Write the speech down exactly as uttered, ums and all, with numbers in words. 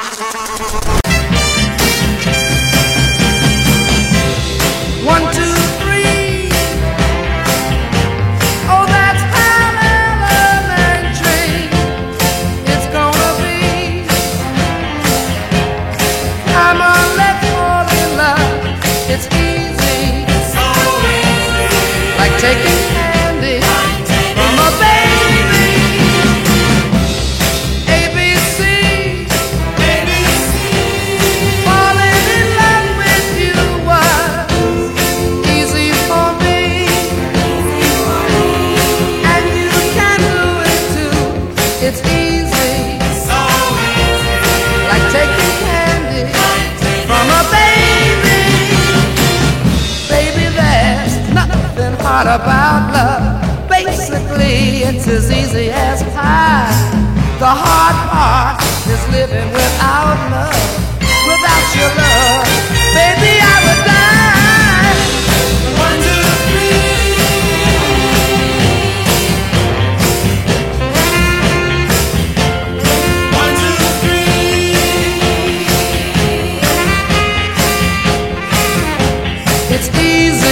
One, two, three. Oh, that's how elementary it's gonna be. Come on, let's fall in love. It's easy, so easy. Like taking candy from a baby. A B C, A B C. Falling in love with you was easy for me, and you can do it too. It's easy, so easy. Like taking candy from a baby. Baby, there's nothing hard about love. Basically, it's as easy as pie. The hard part is living without love. Without your love, baby, I would die. One, two, three. One, two, three. It's easy.